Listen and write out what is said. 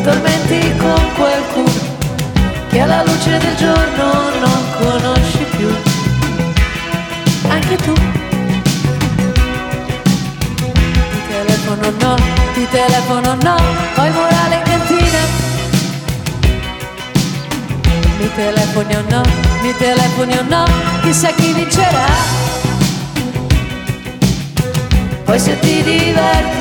t'addormenti con qualcuno che alla luce del giorno non conosci più. Anche tu. Ti telefono no, poi morale in cantina. Mi telefoni o no, chissà chi vincerà. Poi se ti diverti